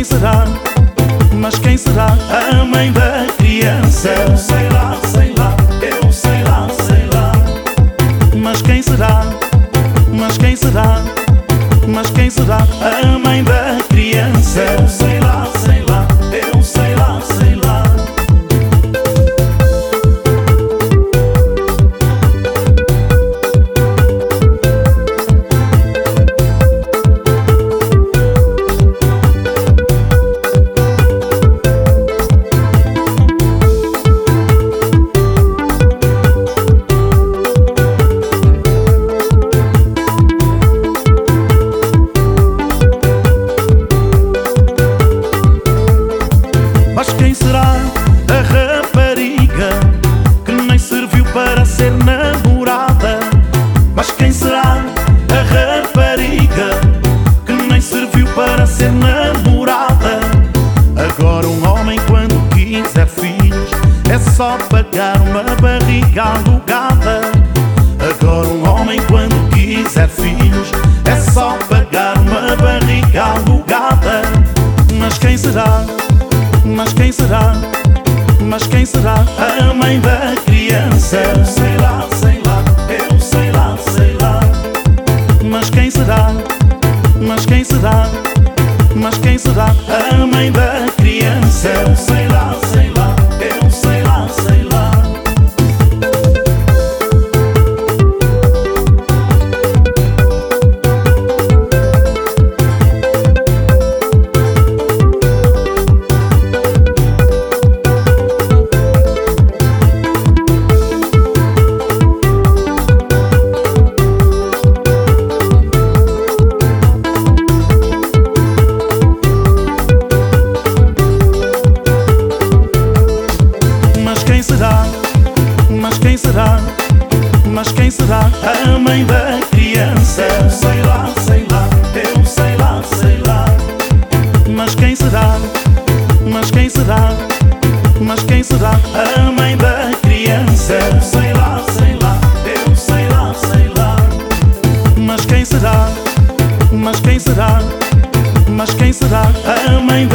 será? Mas quem será a mãe da criança? Eu sei lá, eu sei lá, sei lá. Mas quem será? Mas quem será? Mas quem será a mãe da criança? Eu sei lá, eu sei lá, sei lá. Mas quem será a rapariga que nem serviu para ser namorada? Mas quem será a rapariga que nem serviu para ser namorada? Agora um homem quando quiser filhos é só pagar uma barriga alugada. Agora um homem quando quiser filhos é só pagar uma barriga alugada. Mas quem será? Mas quem será? Mas quem será a mãe da criança? Eu sei lá, eu sei lá, sei lá. Mas quem será? Mas quem será? Mas quem será a mãe da criança? Eu sei lá, eu sei lá, sei lá. Mas quem será? Mas quem será? Mas quem será a mãe da criança? Eu sei lá, eu sei lá, sei lá. Mas quem será? Mas quem será? Mas quem será a mãe da criança? Eu sei lá, eu sei lá, sei lá. Mas quem será? Mas quem será? Mas quem será a mãe da